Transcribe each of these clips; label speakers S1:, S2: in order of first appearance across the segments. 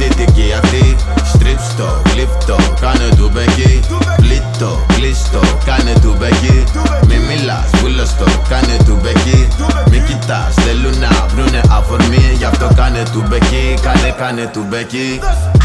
S1: δυτική αυτή. Στρίψτο, γλύφτο, κάνε του μπεκί. Πλήττο, κλείστο, κάνε του μπεκί. Μη μιλάς, βούλωστο, κάνε του μπεκί. Μη κοιτάς, θέλουν να βρουνε αφορμή. Γι' αυτό κάνε του μπεκί, κάνε του μπεκί.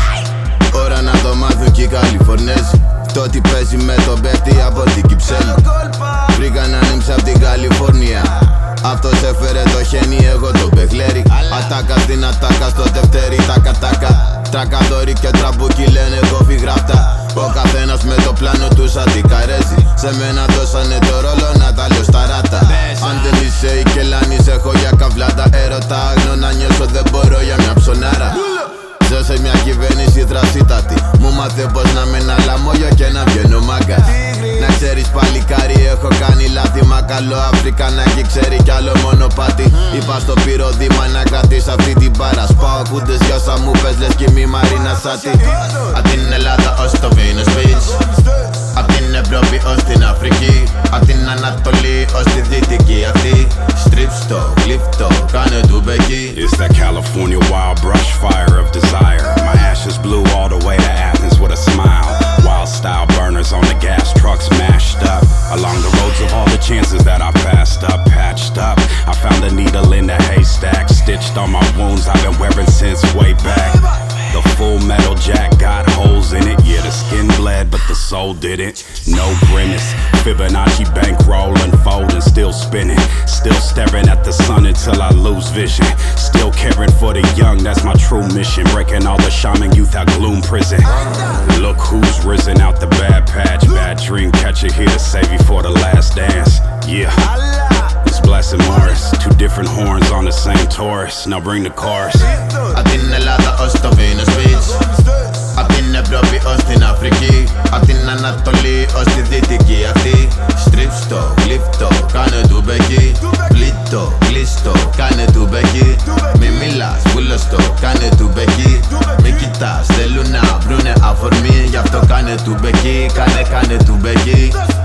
S1: Ώρα να το μάθουν κι οι Καλιφορνέζοι. Το τι παίζει με τον παίχτη από την Κυψέλη. Βρήκα να νύμψε απ' την Καλιφόρνια. Αυτός έφερε το χένι, εγώ το μπεχλέρι. Ατάκα στην ατάκα στο τευτέρι, τάκα. Τρακαδόρι και τραμπούκι λένε κόφι γράφτα. Ο καθένας με το πλάνο του σαν την Καρέζη. Σε μένα δώσανε το ρόλο να τα λέω στα ράτα. Αν δεν είσαι η Κελάνης έχω για καβλάτα. Έρωτα άγνω να νιώσω δεν μπορώ για μια ψωνάρα. Ζω σε μια κυβέρνηση δρασίτατη. Μου μάθε πως να με ένα λαμόγιο και να βγαίνω μάγκας. Να ξέρεις παλικάρι έχω κάνει λάθη. Μα καλό Αφρικανάκι ξέρει κι άλλο μονοπάτι. Είπα στο πυροδήμα να κρατήσω αυτή την πάρα. Σπάω κούντες για όσα μου πες λες κι μη Μαρίνα Σάτι. Απ' την Ελλάδα ως το Venus Beach. Απ' την Ευρώπη ως την Αφρική. Απ' την Ανατολή ως τη δυτική αυτή. Στρίψτο, γλύφτο, κάνε του μπεκί.
S2: It's that California wild brush fire of desire. My ashes blew all the way to Athens with a smile. Wild style burners on the gas trucks mashed up. Along the roads of all the chances that I passed up, patched up. I found a needle in the haystack, stitched on my wounds I've been wearing since way back. The full metal jack got holes in it. Yeah, the skin bled, but the soul didn't. No grimace. Fibonacci bankroll unfolding, still spinning. Still staring at the sun until I lose vision. Still caring for the young, that's my true mission. Breaking all the shaman youth out gloom prison. Look who's risen out the bad patch. Bad dream catcher here to save you for the last dance. Yeah. Blessing Morris, two different horns on the same Taurus. Now bring the chorus.
S1: Απ' την Ελλάδα ως το Venus Beach. Απ' την Ευρώπη ως την Αφρική. Απ' την Ανατολή ως τη δυτική αυτή. Στρίψτο, γλύφτο, κάνε του μπεκί. Πλήττο, κλείστο, κάνε του μπεκί. Μη μιλάς, βούλωστο, κάνε του μπεκί. Μη κοιτάς, θέλουν να βρουνε αφορμή. Γι' αυτό κάνε του μπεκί, κάνε του μπεκί.